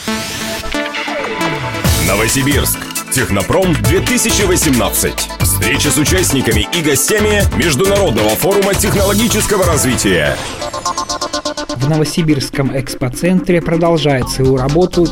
Новосибирск. Технопром 2018. Встреча с участниками и гостями Международного форума технологического развития. В Новосибирском экспоцентре продолжает свою работу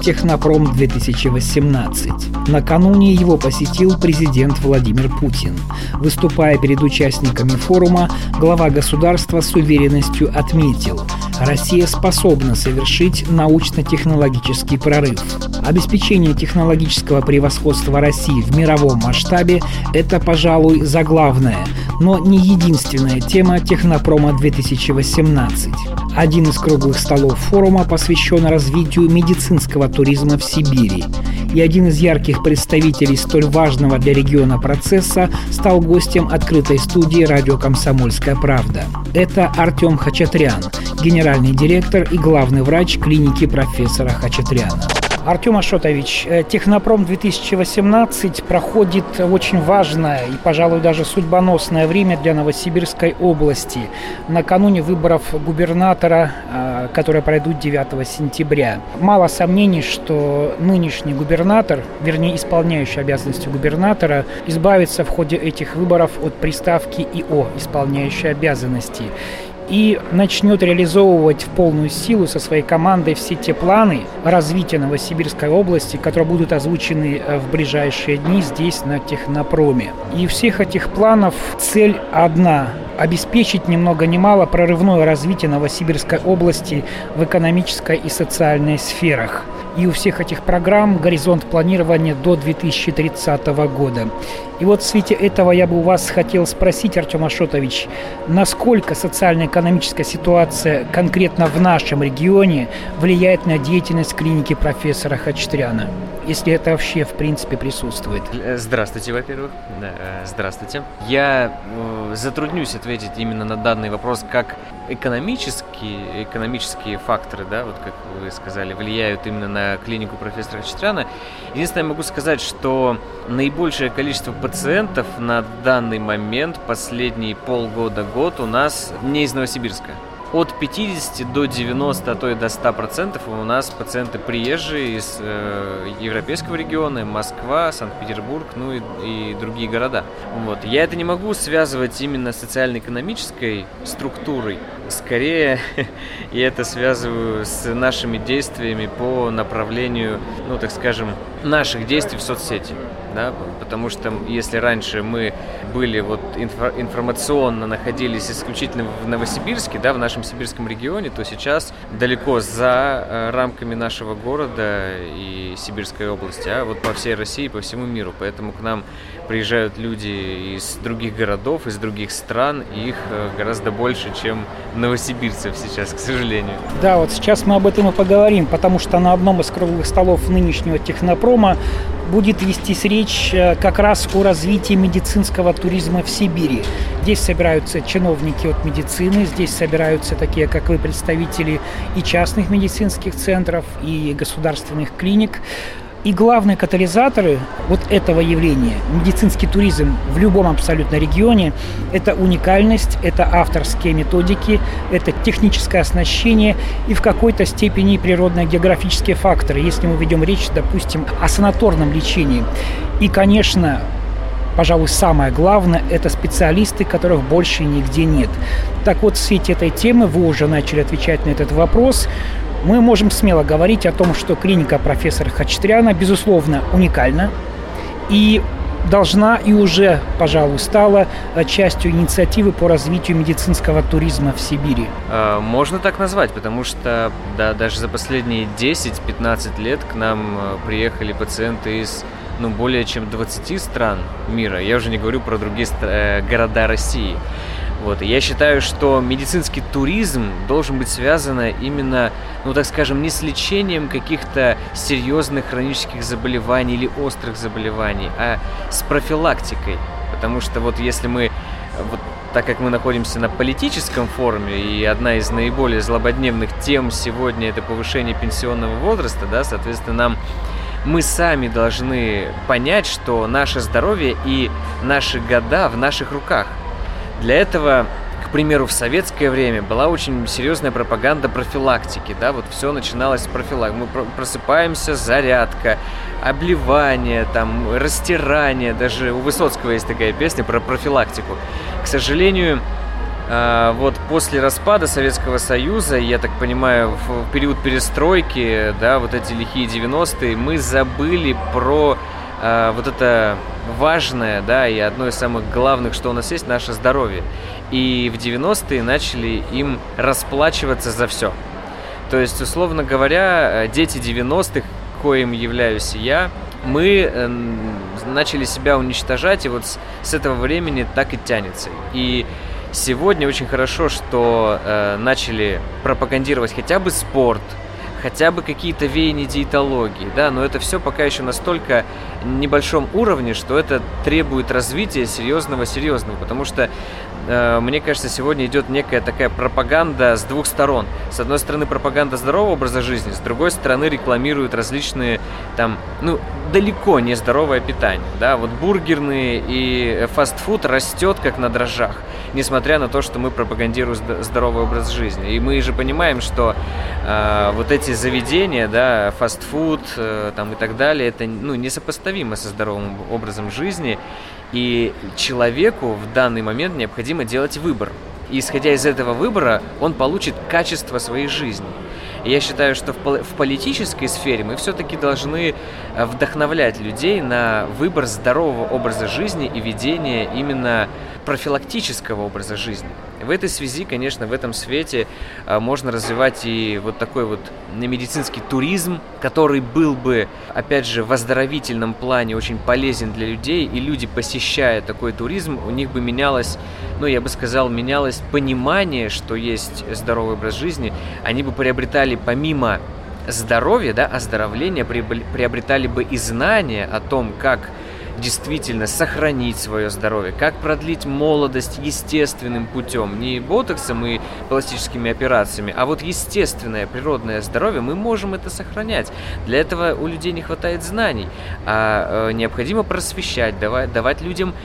Технопром-2018. Накануне его посетил президент Владимир Путин. Выступая перед участниками форума, глава государства с уверенностью отметил: Россия способна совершить научно-технологический прорыв. Обеспечение технологического превосходства России в мировом масштабе – это, пожалуй, заглавная, но не единственная тема Технопрома 2018. Один из круглых столов форума посвящен развитию медицинского туризма в Сибири. И один из ярких представителей столь важного для региона процесса стал гостем открытой студии «Радио Комсомольская правда». Это Артем Хачатрян, генеральный директор и главный врач клиники профессора Хачатряна. Артем Ашотович, Технопром-2018 проходит очень важное и, пожалуй, даже судьбоносное время для Новосибирской области. Накануне выборов губернатора, которые пройдут 9 сентября. Мало сомнений, что нынешний губернатор, вернее, исполняющий обязанности губернатора, избавится в ходе этих выборов от приставки ИО, исполняющий обязанности, и начнет реализовывать в полную силу со своей командой все те планы развития Новосибирской области, которые будут озвучены в ближайшие дни здесь, на Технопроме. И у всех этих планов цель одна – обеспечить ни много ни мало прорывное развитие Новосибирской области в экономической и социальной сферах. И у всех этих программ горизонт планирования до 2030 года. И вот в свете этого я бы у вас хотел спросить, Артем Ашотович, насколько социально-экономическая ситуация конкретно в нашем регионе влияет на деятельность клиники профессора Хачатряна, если это вообще в принципе присутствует? Здравствуйте, во-первых. Здравствуйте. Я затруднюсь ответить именно на данный вопрос, как экономические факторы, да, вот как вы сказали, влияют именно на клинику профессора Хачатряна. Единственное, я могу сказать, что наибольшее количество пациентов на данный момент, последние полгода-год, у нас не из Новосибирска. От 50 до 90, а то и до 100% у нас пациенты приезжие из европейского региона, Москва, Санкт-Петербург, ну и другие города. Вот. Я это не могу связывать именно с социально-экономической структурой. Скорее, я это связываю с нашими действиями по направлению, ну, так скажем, наших действий в соцсети. Да? Потому что если раньше мы были вот информационно находились исключительно в Новосибирске, да, в нашем сибирском регионе, то сейчас далеко за рамками нашего города и Сибирской области, а вот по всей России, по всему миру. Поэтому к нам приезжают люди из других городов, из других стран, и их гораздо больше, чем новосибирцев сейчас, к сожалению. Да, вот сейчас мы об этом и поговорим, потому что на одном из круглых столов нынешнего Технопрома будет вестись речь как раз о развитии медицинского туризма в Сибири. Здесь собираются чиновники от медицины, здесь собираются такие, как вы, представители и частных медицинских центров, и государственных клиник. И главные катализаторы вот этого явления, медицинский туризм в любом абсолютно регионе, это уникальность, это авторские методики, это техническое оснащение и в какой-то степени природно-географические факторы, если мы ведем речь, допустим, о санаторном лечении. И, конечно, пожалуй, самое главное – это специалисты, которых больше нигде нет. Так вот, в свете этой темы вы уже начали отвечать на этот вопрос. Мы можем смело говорить о том, что клиника профессора Хачатряна, безусловно, уникальна и должна и уже, пожалуй, стала частью инициативы по развитию медицинского туризма в Сибири. Можно так назвать, потому что даже за последние 10-15 лет к нам приехали пациенты из более чем 20 стран мира. Я уже не говорю про другие города России. Вот. И я считаю, что медицинский туризм должен быть связан именно, так скажем, не с лечением каких-то серьезных хронических заболеваний или острых заболеваний, а с профилактикой. Потому что если мы, так как мы находимся на политическом форуме, и одна из наиболее злободневных тем сегодня это повышение пенсионного возраста, да, соответственно, мы сами должны понять, что наше здоровье и наши года в наших руках. Для этого, к примеру, в советское время была очень серьезная пропаганда профилактики, да, вот все начиналось с профилактики. Мы просыпаемся, зарядка, обливание, там, растирание, даже у Высоцкого есть такая песня про профилактику. К сожалению, вот после распада Советского Союза, я так понимаю, в период перестройки, да, вот эти лихие 90-е, мы забыли про вот это важное, да, и одно из самых главных, что у нас есть, наше здоровье. И в 90-е начали им расплачиваться за все. То есть, условно говоря, дети 90-х, коим являюсь я, мы начали себя уничтожать, и вот с этого времени так и тянется. И сегодня очень хорошо, что начали пропагандировать хотя бы спорт, хотя бы какие-то веяния диетологии, да, но это все пока еще настолько небольшом уровне, что это требует развития серьезного, потому что, мне кажется, сегодня идет некая такая пропаганда с двух сторон. С одной стороны, пропаганда здорового образа жизни, с другой стороны, рекламируют различные, там, далеко не здоровое питание, да, вот бургерные и фастфуд растет как на дрожжах, несмотря на то, что мы пропагандируем здоровый образ жизни. И мы же понимаем, что вот эти заведения, да, фастфуд там и так далее, это несопоставимо со здоровым образом жизни, и человеку в данный момент необходимо делать выбор. И исходя из этого выбора, он получит качество своей жизни. И я считаю, что в политической сфере мы все-таки должны вдохновлять людей на выбор здорового образа жизни и ведения именно профилактического образа жизни. В этой связи, конечно, в этом свете можно развивать и вот такой вот медицинский туризм, который был бы, опять же, в оздоровительном плане очень полезен для людей, и люди, посещая такой туризм, у них бы менялось, я бы сказал, менялось понимание, что есть здоровый образ жизни, они бы приобретали помимо здоровья, да, оздоровления, приобретали бы и знания о том, как действительно сохранить свое здоровье, как продлить молодость естественным путем, не ботоксом и пластическими операциями, а вот естественное природное здоровье, мы можем это сохранять. Для этого у людей не хватает знаний, а необходимо просвещать, давать людям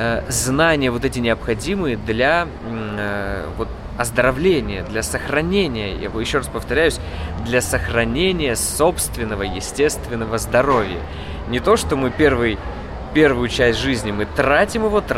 знания вот эти необходимые для оздоровления, для сохранения, я еще раз повторяюсь, для сохранения собственного естественного здоровья. Не то, что мы первую часть жизни мы тратим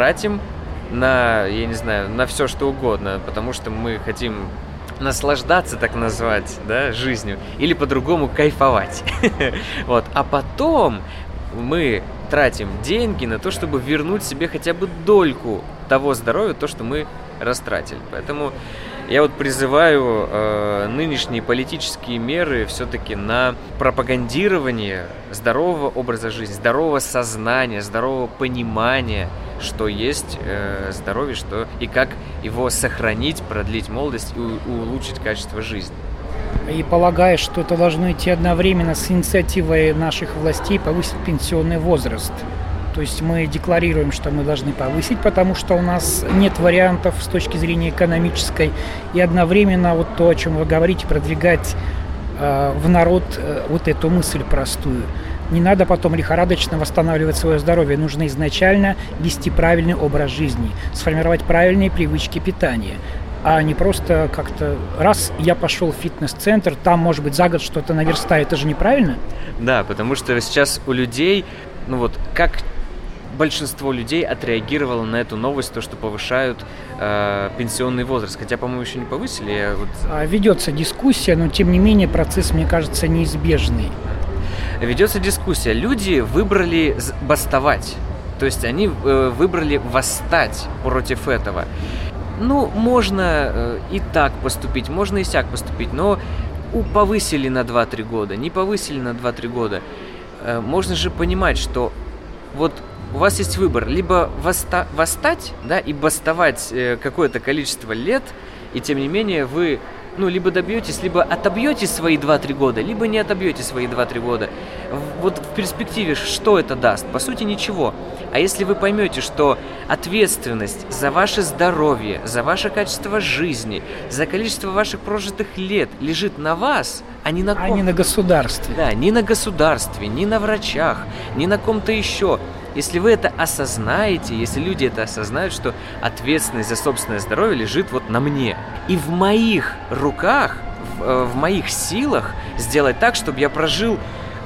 на, я не знаю, на все что угодно, потому что мы хотим наслаждаться, так назвать, да, жизнью, или по-другому кайфовать. Вот. А потом мы тратим деньги на то, чтобы вернуть себе хотя бы дольку того здоровья, то, что мы растратили. Поэтому я вот призываю нынешние политические меры все-таки на пропагандирование здорового образа жизни, здорового сознания, здорового понимания, что есть здоровье, что и как его сохранить, продлить молодость и улучшить качество жизни. И полагаю, что это должно идти одновременно с инициативой наших властей повысить пенсионный возраст. То есть мы декларируем, что мы должны повысить, потому что у нас нет вариантов с точки зрения экономической. И одновременно вот то, о чем вы говорите, продвигать в народ вот эту мысль простую. Не надо потом лихорадочно восстанавливать свое здоровье. Нужно изначально вести правильный образ жизни, сформировать правильные привычки питания. А не просто как-то раз я пошел в фитнес-центр, там, может быть, за год что-то наверстаю. Это же неправильно? Да, потому что сейчас у людей, как большинство людей отреагировало на эту новость, то, что повышают пенсионный возраст. Хотя, по-моему, еще не повысили. Ведется дискуссия, но, тем не менее, процесс, мне кажется, неизбежный. Ведется дискуссия. Люди выбрали бастовать. То есть они выбрали восстать против этого. Можно и так поступить, можно и сяк поступить, но повысили на 2-3 года, не повысили на 2-3 года. Можно же понимать, что вот у вас есть выбор, либо восстать, да, и бастовать какое-то количество лет, и тем не менее вы, либо добьетесь, либо отобьете свои 2-3 года, либо не отобьете свои 2-3 года. Вот в перспективе что это даст? По сути, ничего. А если вы поймете, что ответственность за ваше здоровье, за ваше качество жизни, за количество ваших прожитых лет лежит на вас, а не на ком-то. А не на государстве. Да, не на государстве, не на врачах, не на ком-то еще. если вы это осознаете, если люди это осознают, что ответственность за собственное здоровье лежит вот на мне. И в моих руках, в моих силах сделать так, чтобы я прожил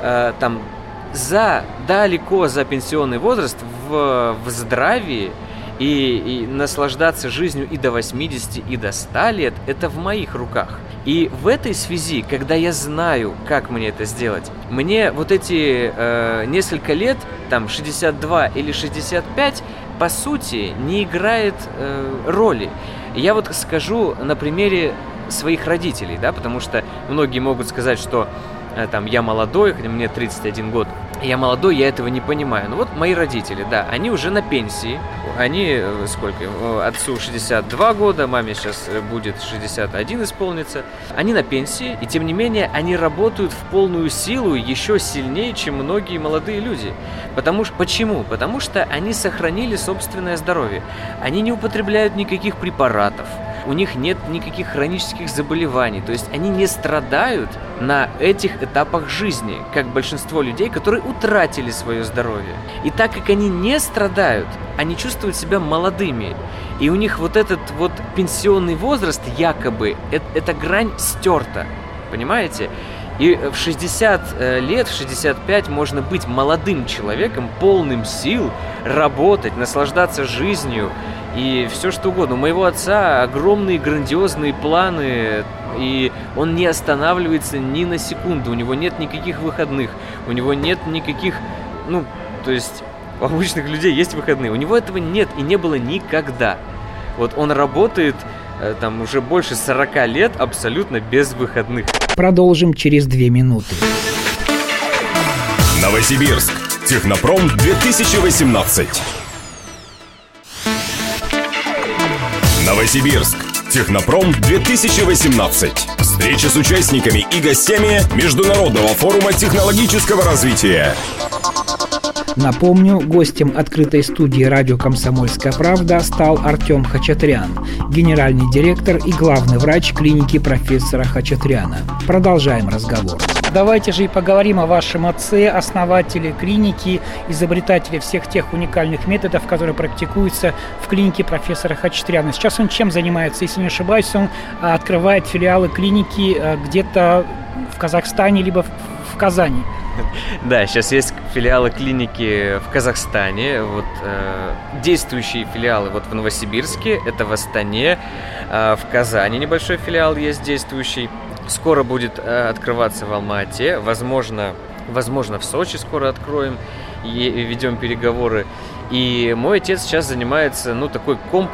далеко за пенсионный возраст в здравии и наслаждаться жизнью и до 80, и до 100 лет, это в моих руках. И в этой связи, когда я знаю, как мне это сделать, мне вот эти несколько лет, 62 или 65, по сути, не играет роли. Я вот скажу на примере своих родителей, да, потому что многие могут сказать, что я молодой, хотя мне 31 год, я молодой, я этого не понимаю. Но вот мои родители, да, они уже на пенсии, они, отцу 62 года, маме сейчас будет 61 исполнится, они на пенсии, и тем не менее, они работают в полную силу еще сильнее, чем многие молодые люди. Почему? Потому что они сохранили собственное здоровье, они не употребляют никаких препаратов, у них нет никаких хронических заболеваний, то есть они не страдают на этих этапах жизни, как большинство людей, которые утратили свое здоровье. И так как они не страдают, они чувствуют себя молодыми. И у них вот этот вот пенсионный возраст, якобы, эта грань стерта, понимаете? И в 60 лет, в 65 можно быть молодым человеком, полным сил, работать, наслаждаться жизнью и все что угодно. У моего отца огромные грандиозные планы, и он не останавливается ни на секунду, у него нет никаких выходных, у него нет никаких, то есть у обычных людей есть выходные, у него этого нет и не было никогда. Вот он работает уже больше 40 лет абсолютно без выходных. Продолжим через 2 минуты. Новосибирск. Технопром 2018. Новосибирск. Технопром 2018. Встреча с участниками и гостями Международного форума технологического развития. Напомню, гостем открытой студии радио «Комсомольская правда» стал Артем Хачатрян, генеральный директор и главный врач клиники профессора Хачатряна. Продолжаем разговор. Давайте же и поговорим о вашем отце, основателе клиники, изобретателе всех тех уникальных методов, которые практикуются в клинике профессора Хачатряна. Сейчас он чем занимается? Если не ошибаюсь, он открывает филиалы клиники где-то в Казахстане либо в Казани. Да, сейчас есть филиалы клиники в Казахстане, действующие филиалы в Новосибирске, это в Астане, в Казани небольшой филиал есть действующий, скоро будет открываться в Алма-Ате, возможно в Сочи скоро откроем и ведем переговоры. И мой отец сейчас занимается, такой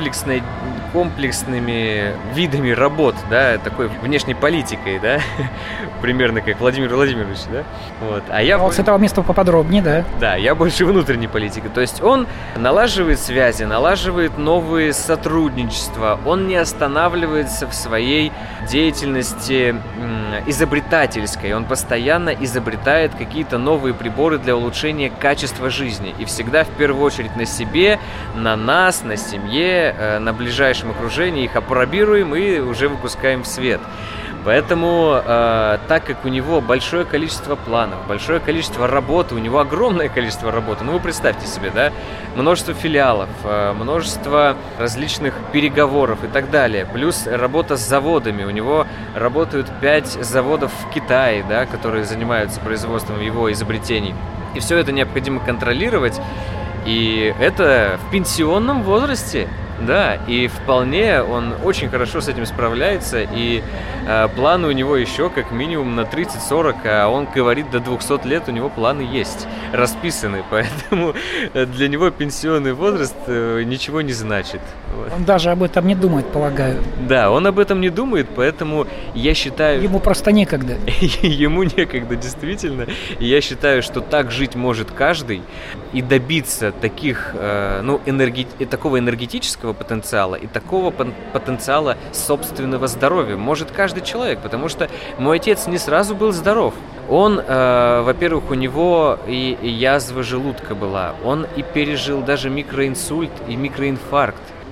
комплексными видами работ, да, такой внешней политикой, да, примерно как Владимир Владимирович, да. А я с этого места поподробнее, да. Да, я больше внутренней политики. То есть он налаживает связи, налаживает новые сотрудничества, он не останавливается в своей деятельности изобретательской, он постоянно изобретает какие-то новые приборы для улучшения качества жизни. И всегда в первую очередь на себе, на нас, на семье, на ближайшем окружении их опробируем и уже выпускаем в свет. Поэтому, так как у него большое количество планов, большое количество работы, у него огромное количество работы, вы представьте себе, да, множество филиалов, множество различных переговоров и так далее, плюс работа с заводами, у него работают 5 заводов в Китае, да, которые занимаются производством его изобретений, и все это необходимо контролировать, и это в пенсионном возрасте. Да, и вполне он очень хорошо с этим справляется, и планы у него еще как минимум на 30-40, а он говорит, до 200 лет у него планы есть, расписаны, поэтому для него пенсионный возраст ничего не значит. Он даже об этом не думает, полагаю. Да, он об этом не думает, поэтому я считаю... Ему просто некогда. Ему некогда, действительно. И я считаю, что так жить может каждый, и добиться таких, такого энергетического потенциала и такого потенциала собственного здоровья может каждый человек, потому что мой отец не сразу был здоров. Он, во-первых, у него и язва желудка была, он и пережил даже микроинсульт и микроинфаркт.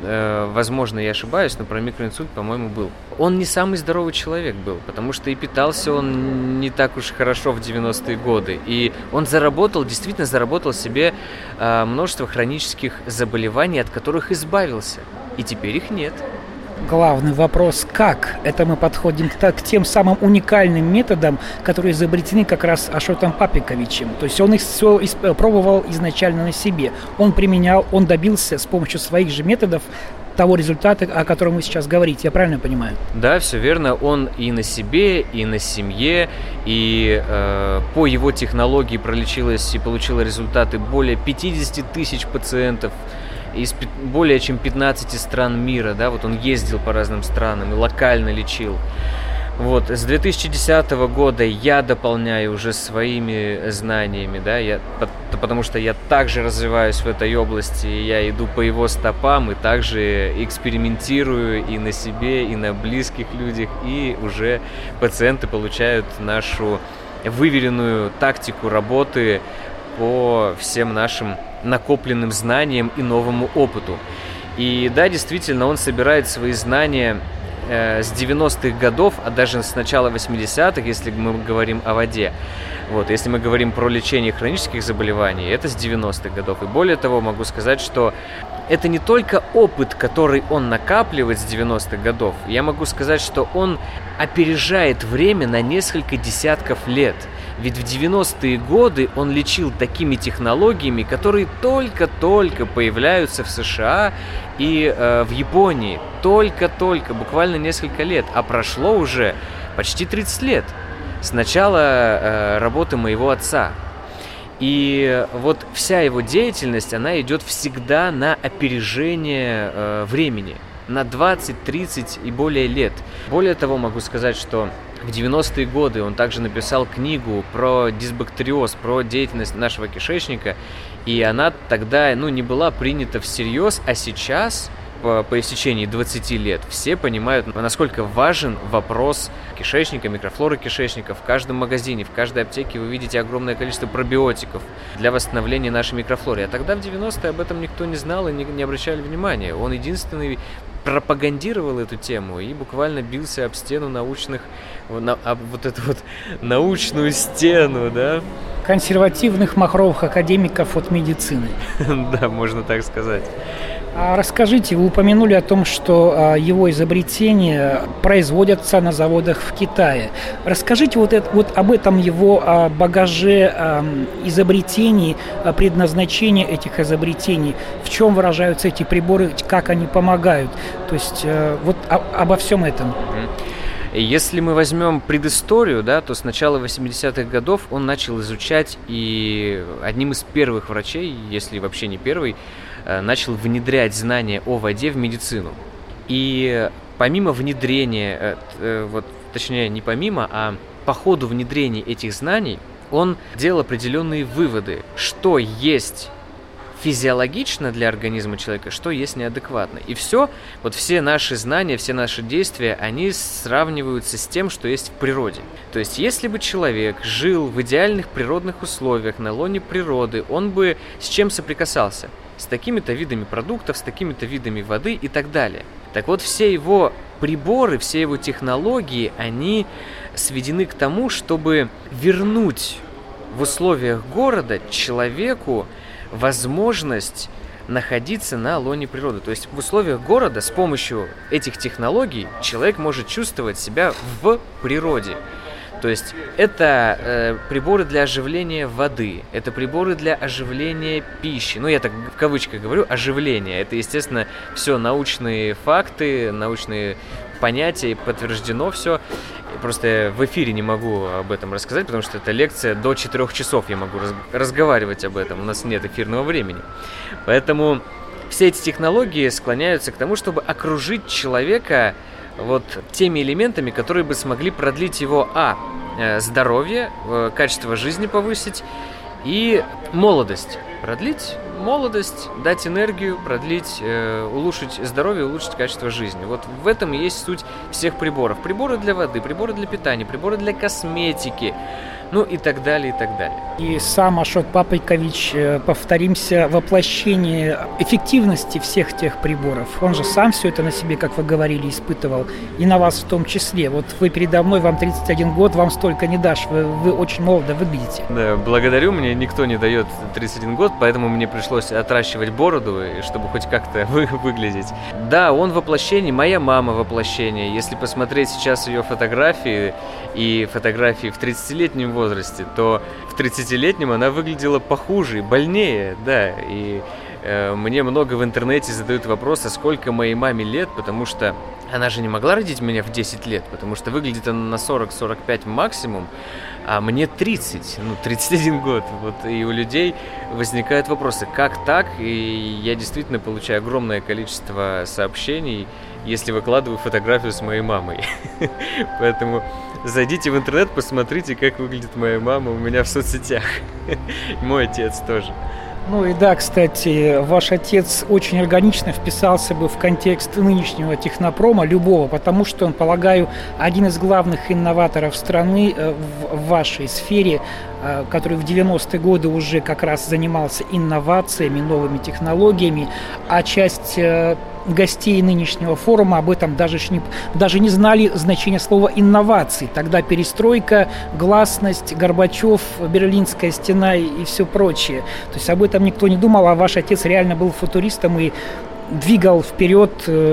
возможно, я ошибаюсь, но про микроинсульт, по-моему, был. Он не самый здоровый человек был, потому что и питался он не так уж хорошо в 90-е годы. И он действительно заработал себе множество хронических заболеваний, от которых избавился. И теперь их нет. Главный вопрос, как это мы подходим к тем самым уникальным методам, которые изобретены как раз Ашотом Папиковичем. То есть он их все пробовал изначально на себе. Он применял, он добился с помощью своих же методов того результата, о котором вы сейчас говорите. Я правильно понимаю? Да, все верно. Он и на себе, и на семье, и по его технологии пролечилось и получило результаты более 50 тысяч пациентов из более чем 15 стран мира, да, вот он ездил по разным странам и локально лечил. Вот, с 2010 года я дополняю уже своими знаниями, да, потому что я также развиваюсь в этой области, я иду по его стопам и также экспериментирую и на себе, и на близких людях, и уже пациенты получают нашу выверенную тактику работы по всем нашим накопленным знаниям и новому опыту. И да, действительно, он собирает свои знания с 90-х годов, а даже с начала 80-х, если мы говорим о воде. Вот, если мы говорим про лечение хронических заболеваний, это с 90-х годов. И более того, могу сказать, что это не только опыт, который он накапливает с 90-х годов. Я могу сказать, что он опережает время на несколько десятков лет. Ведь в 90-е годы он лечил такими технологиями, которые только-только появляются в США и в Японии. Только-только, буквально несколько лет. А прошло уже почти 30 лет с начала работы моего отца. И вот вся его деятельность, она идет всегда на опережение времени. На 20, 30 и более лет. Более того, могу сказать, что в 90-е годы он также написал книгу про дисбактериоз, про деятельность нашего кишечника, и она тогда, не была принята всерьез, а сейчас, по истечении 20 лет, все понимают, насколько важен вопрос кишечника, микрофлоры кишечника. В каждом магазине, в каждой аптеке вы видите огромное количество пробиотиков для восстановления нашей микрофлоры. А тогда в 90-е об этом никто не знал и не обращали внимания. Он единственный пропагандировал эту тему и буквально бился об стену об эту вот научную стену, да? Консервативных махровых академиков от медицины. Да, можно так сказать. Расскажите, вы упомянули о том, что его изобретения производятся на заводах в Китае. Расскажите вот об этом его багаже изобретений, предназначении этих изобретений, в чем выражаются эти приборы, как они помогают. То есть вот обо всем этом. Если мы возьмем предысторию, да, то с начала 80-х годов он начал изучать, и одним из первых врачей, если вообще не первый, начал внедрять знания о воде в медицину. И помимо внедрения, не помимо, а по ходу внедрения этих знаний, он делал определенные выводы, что есть физиологично для организма человека, что есть неадекватно. И все наши знания, все наши действия, они сравниваются с тем, что есть в природе. То есть, если бы человек жил в идеальных природных условиях, на лоне природы, он бы с чем соприкасался? С такими-то видами продуктов, с такими-то видами воды и так далее. Так вот, все его приборы, все его технологии, они сведены к тому, чтобы вернуть в условиях города человеку возможность находиться на лоне природы. То есть в условиях города с помощью этих технологий человек может чувствовать себя в природе. То есть это приборы для оживления воды, это приборы для оживления пищи. Я так в кавычках говорю, оживление. Это, естественно, все научные факты, научные понятия, подтверждено все. Просто в эфире не могу об этом рассказать, потому что это лекция до 4 часов, я могу разговаривать об этом, у нас нет эфирного времени. Поэтому все эти технологии склоняются к тому, чтобы окружить человека теми элементами, которые бы смогли продлить его здоровье, качество жизни повысить и молодость. Продлить молодость, дать энергию, продлить, улучшить здоровье, улучшить качество жизни. Вот в этом и есть суть всех приборов. Приборы для воды, приборы для питания, приборы для косметики, и так далее, и так далее. И сам Ашот Папайкович, повторимся, воплощение эффективности всех тех приборов. Он же сам все это на себе, как вы говорили, испытывал, и на вас в том числе. Вот вы передо мной, вам 31 год, вам столько не дашь, вы очень молодо выглядите. Да, благодарю, мне никто не дает 31 год, поэтому мне пришлось отращивать бороду, чтобы хоть как-то выглядеть. Да, он воплощение, моя мама воплощение. Если посмотреть сейчас ее фотографии и фотографии в 30-летнем возрасте, то в 30-летнем она выглядела похуже, больнее, да, и мне много в интернете задают вопрос, а сколько моей маме лет, потому что она же не могла родить меня в 10 лет, потому что выглядит она на 40-45 максимум, а мне 30, 31 год, вот, и у людей возникают вопросы, как так, и я действительно получаю огромное количество сообщений, если выкладываю фотографию с моей мамой, поэтому зайдите в интернет, посмотрите, как выглядит моя мама у меня в соцсетях, мой отец тоже. Ну и да, кстати, ваш отец очень органично вписался бы в контекст нынешнего технопрома, любого, потому что он, полагаю, один из главных инноваторов страны в вашей сфере, который в 90-е годы уже как раз занимался инновациями, новыми технологиями, а часть гостей нынешнего форума об этом даже не знали значение слова «инновации». Тогда перестройка, гласность, Горбачев, Берлинская стена и все прочее. То есть об этом никто не думал, а ваш отец реально был футуристом и двигал вперед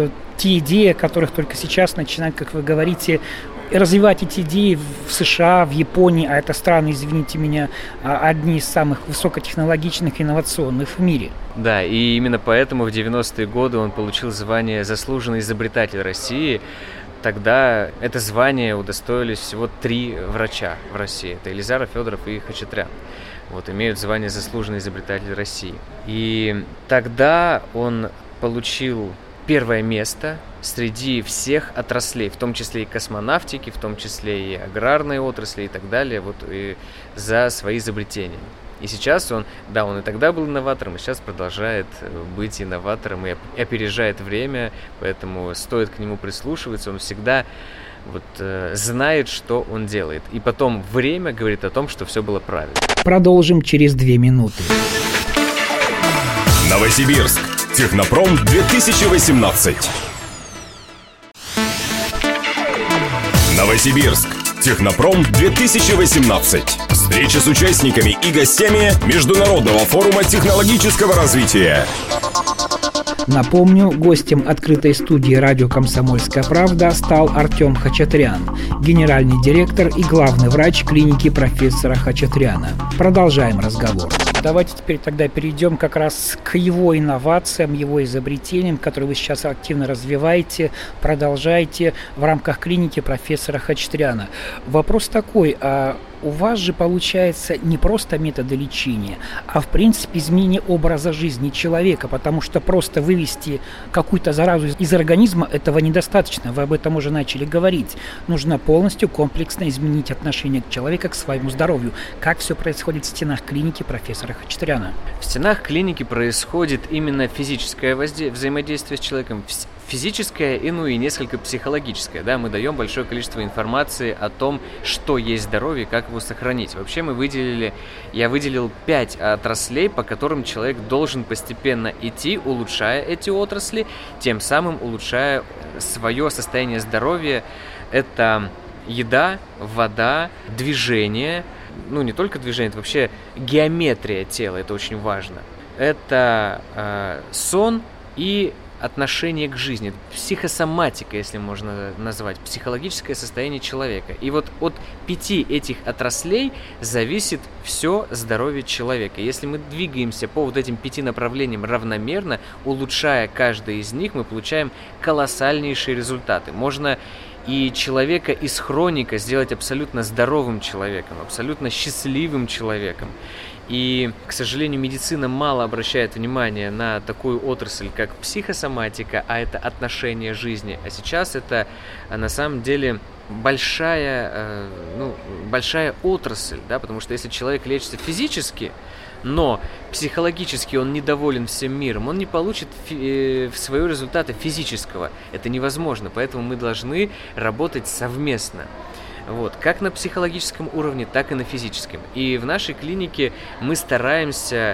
те идеи, о которых только сейчас начинают, как вы говорите, развивать эти идеи в США, в Японии, а это страны, извините меня, одни из самых высокотехнологичных и инновационных в мире. Да, и именно поэтому в 90-е годы он получил звание «Заслуженный изобретатель России». Тогда это звание удостоились всего 3 врача в России. Это Елизаров, Федоров и Хачатрян. Вот, имеют звание «Заслуженный изобретатель России». И тогда он получил первое место среди всех отраслей, в том числе и космонавтики, в том числе и аграрной отрасли и так далее, вот, и за свои изобретения. И сейчас он и тогда был инноватором, и сейчас продолжает быть инноватором и опережает время, поэтому стоит к нему прислушиваться, он всегда знает, что он делает. И потом время говорит о том, что все было правильно. Продолжим через 2 минуты. Новосибирск. Технопром 2018. Новосибирск. Технопром 2018. Встреча с участниками и гостями Международного форума технологического развития. Напомню, гостем открытой студии радио «Комсомольская правда» стал Артем Хачатрян, генеральный директор и главный врач клиники профессора Хачатряна. Продолжаем разговор. Давайте теперь тогда перейдем как раз к его инновациям, его изобретениям, которые вы сейчас активно развиваете, продолжаете в рамках клиники профессора Хачатряна. Вопрос такой, у вас же получается не просто методы лечения, а в принципе изменение образа жизни человека, потому что просто вывести какую-то заразу из организма этого недостаточно, вы об этом уже начали говорить. Нужно полностью комплексно изменить отношение человека к своему здоровью. Как все происходит в стенах клиники профессора Хачатряна? В стенах клиники происходит именно физическое взаимодействие с человеком, физическое и несколько психологическое. Да, мы даем большое количество информации о том, что есть здоровье, как его сохранить. Вообще я выделил 5 отраслей, по которым человек должен постепенно идти, улучшая эти отрасли, тем самым улучшая свое состояние здоровья. Это еда, вода, движение, не только движение, это вообще геометрия тела, это очень важно. Это сон и отношение к жизни, психосоматика, если можно назвать, психологическое состояние человека. И вот от 5 этих отраслей зависит все здоровье человека. Если мы двигаемся по этим 5 направлениям равномерно, улучшая каждое из них, мы получаем колоссальнейшие результаты. Можно и человека из хроника сделать абсолютно здоровым человеком, абсолютно счастливым человеком. И, к сожалению, медицина мало обращает внимание на такую отрасль, как психосоматика, а это отношение жизни. А сейчас это, на самом деле, большая отрасль, да, потому что если человек лечится физически, но психологически он недоволен всем миром, он не получит своего результата физического. Это невозможно, поэтому мы должны работать совместно. Вот, как на психологическом уровне, так и на физическом. И в нашей клинике мы стараемся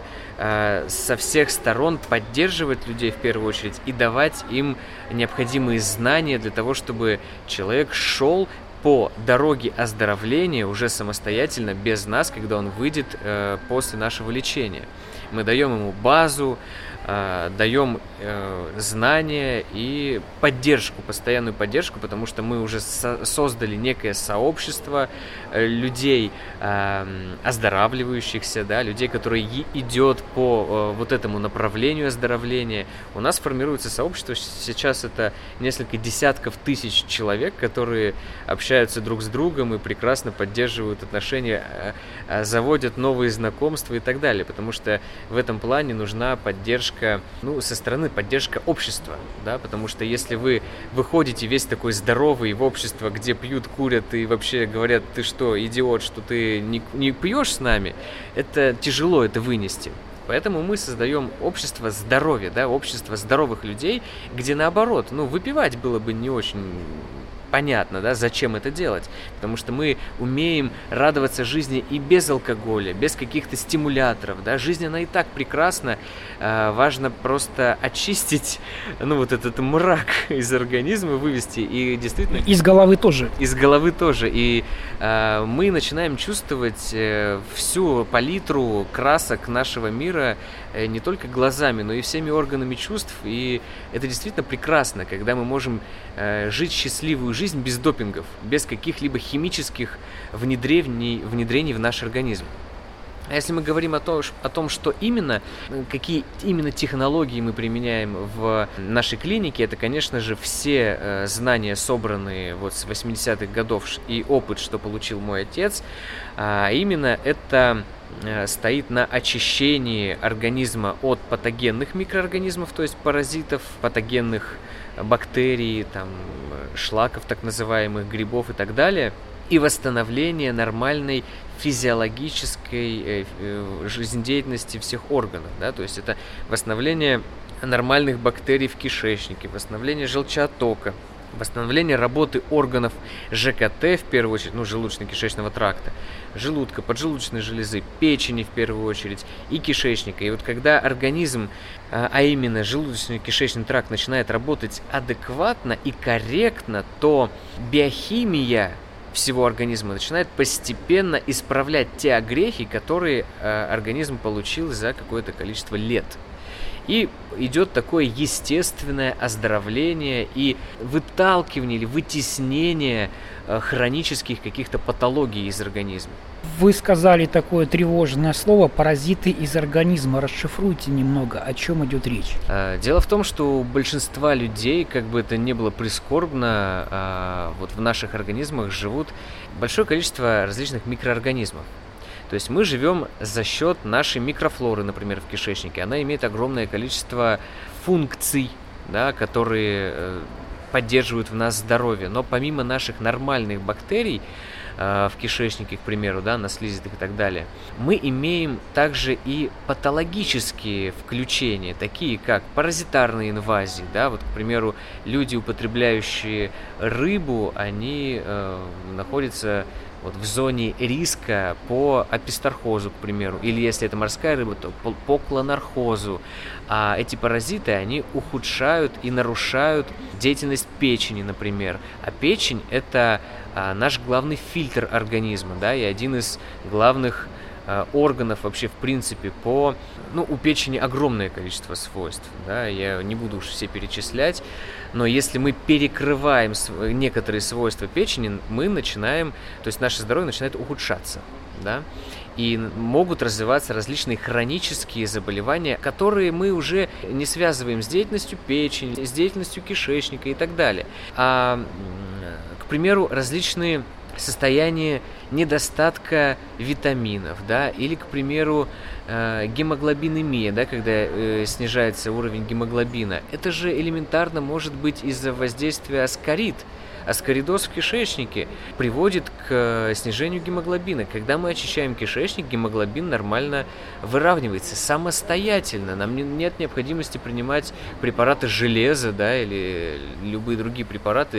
со всех сторон поддерживать людей в первую очередь и давать им необходимые знания для того, чтобы человек шел по дороге оздоровления уже самостоятельно, без нас, когда он выйдет после нашего лечения. Мы даем ему базу, даем знания и поддержку, постоянную поддержку, потому что мы уже создали некое сообщество людей, оздоравливающихся, да, людей, которые идет по вот этому направлению оздоровления. У нас формируется сообщество, сейчас это несколько десятков тысяч человек, которые общаются друг с другом и прекрасно поддерживают отношения, заводят новые знакомства и так далее, потому что в этом плане нужна поддержка, со стороны поддержка общества, да, потому что если вы выходите весь такой здоровый в общество, где пьют, курят и вообще говорят: ты что, идиот, что ты не пьешь с нами, это тяжело это вынести. Поэтому мы создаем общество здоровья, да, общество здоровых людей, где наоборот, выпивать было бы не очень понятно, да, зачем это делать, потому что мы умеем радоваться жизни и без алкоголя, без каких-то стимуляторов, да, жизнь, она и так прекрасна, важно просто очистить, этот мрак из организма, вывести, и действительно... Из головы тоже. Из головы тоже, и мы начинаем чувствовать всю палитру красок нашего мира не только глазами, но и всеми органами чувств, и это действительно прекрасно, когда мы можем жить счастливую жизнь без допингов, без каких-либо химических внедрений в наш организм. А если мы говорим о том, что именно, какие именно технологии мы применяем в нашей клинике, это, конечно же, все знания, собранные с 80-х годов, и опыт, что получил мой отец, а именно это стоит на очищении организма от патогенных микроорганизмов, то есть паразитов, патогенных бактерий, шлаков так называемых, грибов и так далее, и восстановление нормальной физиологической жизнедеятельности всех органов, да, то есть это восстановление нормальных бактерий в кишечнике, восстановление желчеоттока, восстановление работы органов ЖКТ, в первую очередь, желудочно-кишечного тракта, желудка, поджелудочной железы, печени в первую очередь и кишечника. И когда организм, а именно желудочно-кишечный тракт, начинает работать адекватно и корректно, то биохимия всего организма начинает постепенно исправлять те огрехи, которые организм получил за какое-то количество лет. И идет такое естественное оздоровление и выталкивание или вытеснение хронических каких-то патологий из организма. Вы сказали такое тревожное слово «паразиты из организма». Расшифруйте немного, о чем идет речь. Дело в том, что у большинства людей, как бы это ни было прискорбно, в наших организмах живут большое количество различных микроорганизмов. То есть мы живем за счет нашей микрофлоры, например, в кишечнике. Она имеет огромное количество функций, да, которые поддерживают в нас здоровье. Но помимо наших нормальных бактерий в кишечнике, к примеру, да, на слизистых и так далее, мы имеем также и патологические включения, такие как паразитарные инвазии. Да, к примеру, люди, употребляющие рыбу, они находятся в зоне риска по апистархозу, к примеру, или если это морская рыба, то по клонархозу. А эти паразиты, они ухудшают и нарушают деятельность печени, например. А печень – это наш главный фильтр организма, да, и один из главных органов вообще в принципе у печени огромное количество свойств, да, я не буду уж все перечислять, но если мы перекрываем некоторые свойства печени, то есть наше здоровье начинает ухудшаться, да, и могут развиваться различные хронические заболевания, которые мы уже не связываем с деятельностью печени, с деятельностью кишечника и так далее, а, к примеру, различные состояние недостатка витаминов, да, или, к примеру, гемоглобинемия, да, когда снижается уровень гемоглобина. Это же элементарно может быть из-за воздействия аскарид. Аскаридоз в кишечнике приводит к снижению гемоглобина. Когда мы очищаем кишечник, гемоглобин нормально выравнивается самостоятельно. Нам нет необходимости принимать препараты железа, да, или любые другие препараты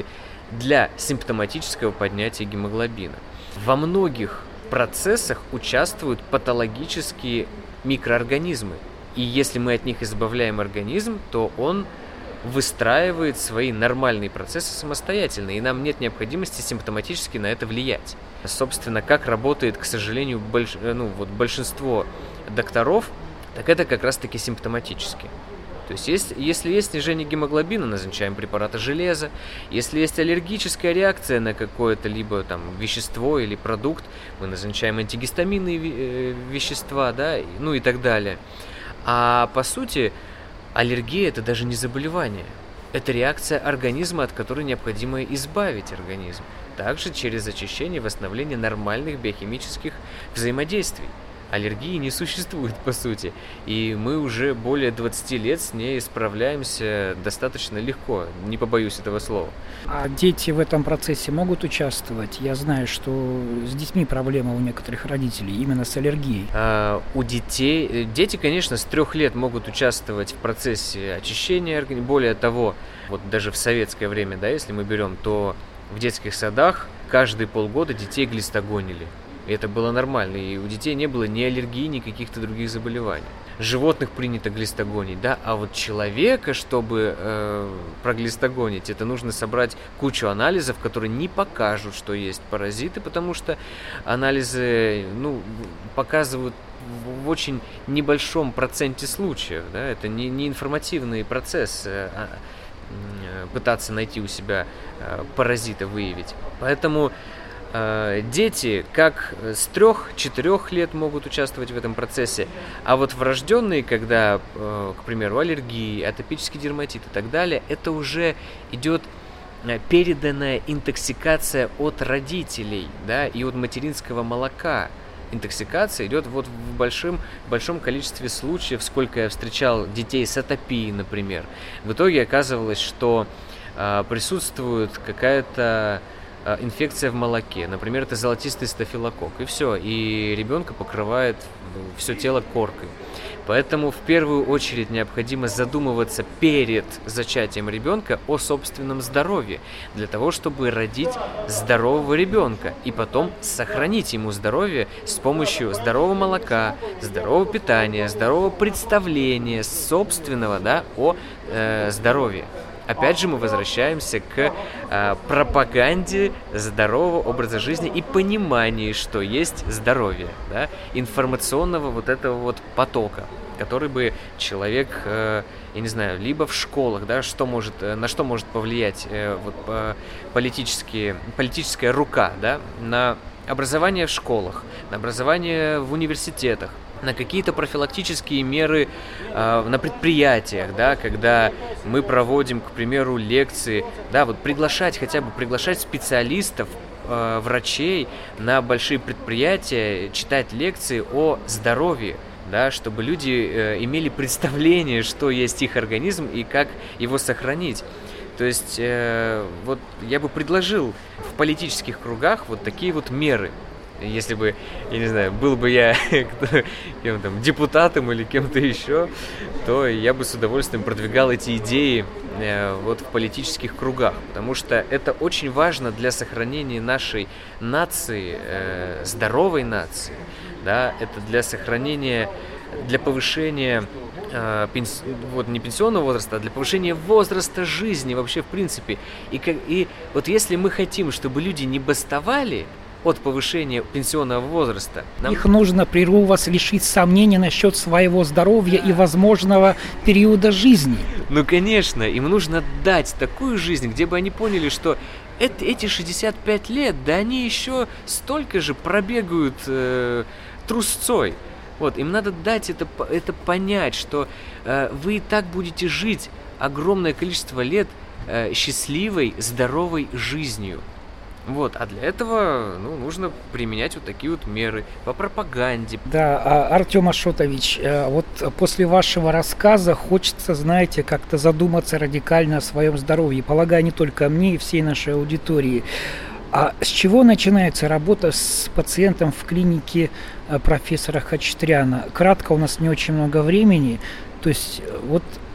для симптоматического поднятия гемоглобина. Во многих процессах участвуют патологические микроорганизмы. И если мы от них избавляем организм, то он выстраивает свои нормальные процессы самостоятельно, и нам нет необходимости симптоматически на это влиять. Собственно, как работает, к сожалению, большинство докторов, так это как раз-таки симптоматически. То есть, если есть снижение гемоглобина, назначаем препараты железа. Если есть аллергическая реакция на какое-то либо там вещество или продукт, мы назначаем антигистаминные вещества, да, ну и так далее. А по сути, аллергия – это даже не заболевание. Это реакция организма, от которой необходимо избавить организм. Также через очищение и восстановление нормальных биохимических взаимодействий. Аллергии не существует, по сути, и мы уже более 20 лет с ней справляемся достаточно легко, не побоюсь этого слова. А дети в этом процессе могут участвовать? Я знаю, что с детьми проблема у некоторых родителей, именно с аллергией. У детей, дети, конечно, с 3 лет могут участвовать в процессе очищения организма. Более того, вот даже в советское время, да, если мы берем, то в детских садах каждые полгода детей глистогонили. И это было нормально, и у детей не было ни аллергии, ни каких-то других заболеваний. Животных принято глистогонить, да, а вот человека, чтобы проглистогонить, это нужно собрать кучу анализов, которые не покажут, что есть паразиты, потому что анализы, показывают в очень небольшом проценте случаев, да, это не информативный процесс пытаться найти у себя паразита, выявить. Поэтому дети как с 3-4 лет могут участвовать в этом процессе, а вот врожденные, когда, к примеру, аллергии, атопический дерматит и так далее, это уже идет переданная интоксикация от родителей, да, и от материнского молока. Интоксикация идет вот в большом количестве случаев, сколько я встречал детей с атопией, например. В итоге оказывалось, что присутствует какая-то инфекция в молоке, например, это золотистый стафилококк, и все, и ребенка покрывает все тело коркой. Поэтому в первую очередь необходимо задумываться перед зачатием ребенка о собственном здоровье, для того, чтобы родить здорового ребенка и потом сохранить ему здоровье с помощью здорового молока, здорового питания, здорового представления собственного, да, о здоровье. Опять же, мы возвращаемся к пропаганде здорового образа жизни и пониманию, что есть здоровье, да, информационного вот этого вот потока, который бы человек, я не знаю, либо в школах, да, на что может повлиять политическая рука, да, на образование в школах, на образование в университетах, на какие-то профилактические меры на предприятиях, да, когда мы проводим, к примеру, лекции, да, вот приглашать специалистов, врачей на большие предприятия, читать лекции о здоровье, да, чтобы люди имели представление, что есть их организм и как его сохранить. То есть вот я бы предложил в политических кругах вот такие вот меры. Если бы, я не знаю, был бы я кем-то, депутатом или кем-то еще, то я бы с удовольствием продвигал эти идеи вот в политических кругах, потому что это очень важно для сохранения нашей нации, здоровой нации, да, это для сохранения, для повышения не пенсионного возраста, а для повышения возраста жизни вообще в принципе. И вот если мы хотим, чтобы люди не бастовали от повышения пенсионного возраста. Их нужно, прерву вас, лишить сомнений насчет своего здоровья и возможного периода жизни. Ну, конечно, им нужно дать такую жизнь, где бы они поняли, что эти 65 лет, да они еще столько же пробегают трусцой. Вот, им надо дать это понять, что вы и так будете жить огромное количество лет счастливой, здоровой жизнью. Вот, а для этого нужно применять вот такие вот меры по пропаганде. Да, Артем Ашотович, вот после вашего рассказа хочется, знаете, как-то задуматься радикально о своем здоровье. Полагаю, не только мне и всей нашей аудитории. А с чего начинается работа с пациентом в клинике профессора Хачатряна? Кратко, у нас не очень много времени. То есть вот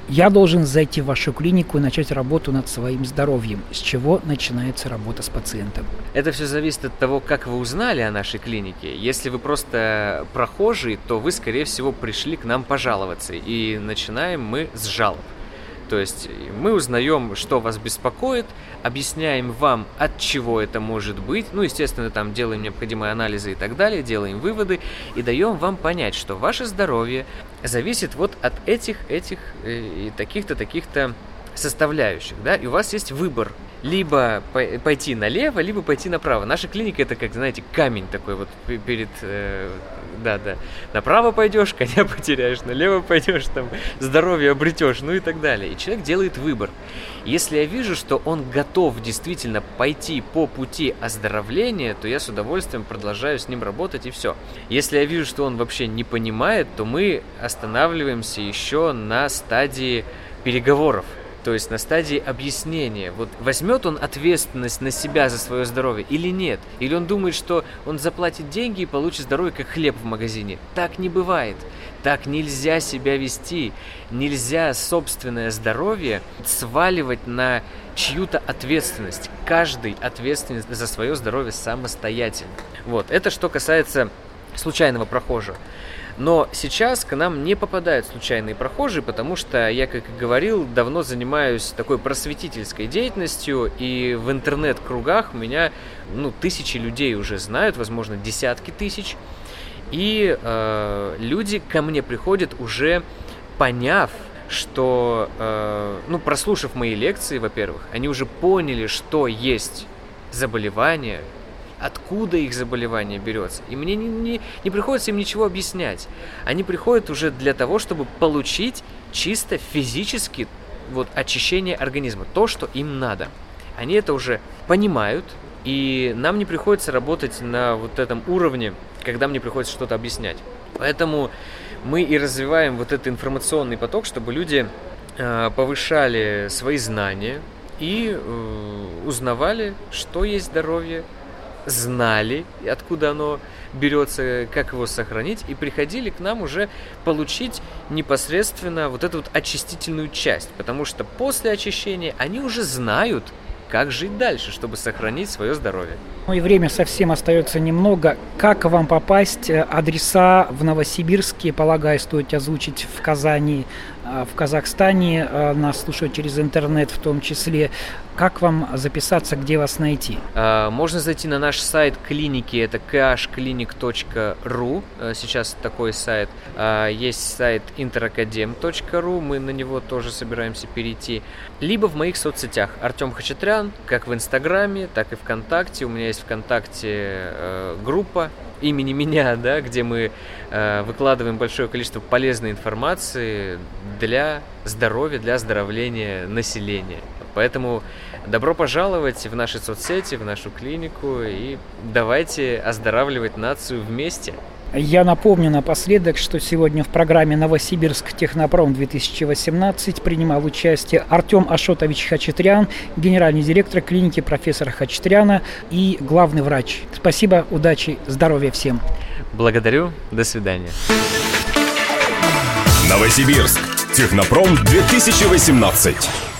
Я должен зайти в вашу клинику и начать работу над своим здоровьем. С чего начинается работа с пациентом? Это все зависит от того, как вы узнали о нашей клинике. Если вы просто прохожий, то вы, скорее всего, пришли к нам пожаловаться. И начинаем мы с жалоб. То есть мы узнаем, что вас беспокоит, объясняем вам, от чего это может быть, естественно, там делаем необходимые анализы и так далее, делаем выводы и даем вам понять, что ваше здоровье зависит вот от этих и таких-то составляющих, да, и у вас есть выбор. Либо пойти налево, либо пойти направо. Наша клиника — это, как, знаете, камень такой вот перед... Направо пойдешь, коня потеряешь, налево пойдешь, там, здоровье обретешь, и так далее. И человек делает выбор. Если я вижу, что он готов действительно пойти по пути оздоровления, то я с удовольствием продолжаю с ним работать, и все. Если я вижу, что он вообще не понимает, то мы останавливаемся еще на стадии переговоров. То есть на стадии объяснения. Вот возьмет он ответственность на себя за свое здоровье или нет? Или он думает, что он заплатит деньги и получит здоровье как хлеб в магазине? Так не бывает. Так нельзя себя вести. Нельзя собственное здоровье сваливать на чью-то ответственность. Каждый ответственен за свое здоровье самостоятельно. Вот. Это что касается случайного прохожего. Но сейчас к нам не попадают случайные прохожие, потому что я, как и говорил, давно занимаюсь такой просветительской деятельностью, и в интернет-кругах меня тысячи людей уже знают, возможно, десятки тысяч. И люди ко мне приходят уже поняв, что, прослушав мои лекции, во-первых, они уже поняли, что есть заболевание, откуда их заболевание берется. И мне не приходится им ничего объяснять. Они приходят уже для того, чтобы получить чисто физически очищение организма, то, что им надо. Они это уже понимают, и нам не приходится работать на вот этом уровне, когда мне приходится что-то объяснять. Поэтому мы и развиваем вот этот информационный поток, чтобы люди повышали свои знания и узнавали, что есть здоровье, знали, откуда оно берется, как его сохранить, и приходили к нам уже получить непосредственно вот эту очистительную часть, потому что после очищения они уже знают, как жить дальше, чтобы сохранить свое здоровье. И время совсем остается немного. Как вам попасть? Адреса в Новосибирске, полагаю, стоит озвучить в Казани, в Казахстане. Нас слушают через интернет в том числе. Как вам записаться, где вас найти? Можно зайти на наш сайт клиники, это khclinic.ru, сейчас такой сайт. Есть сайт interacadem.ru, мы на него тоже собираемся перейти. Либо в моих соцсетях Артем Хачатрян, как в Инстаграме, так и ВКонтакте. У меня есть ВКонтакте группа имени меня, да, где мы выкладываем большое количество полезной информации для здоровья, для оздоровления населения. Поэтому добро пожаловать в наши соцсети, в нашу клинику, и давайте оздоравливать нацию вместе. Я напомню напоследок, что сегодня в программе «Новосибирск Технопром 2018» принимал участие Артем Ашотович Хачатрян, генеральный директор клиники профессора Хачатряна и главный врач. Спасибо, удачи, здоровья всем. Благодарю, до свидания. Новосибирск Технопром 2018.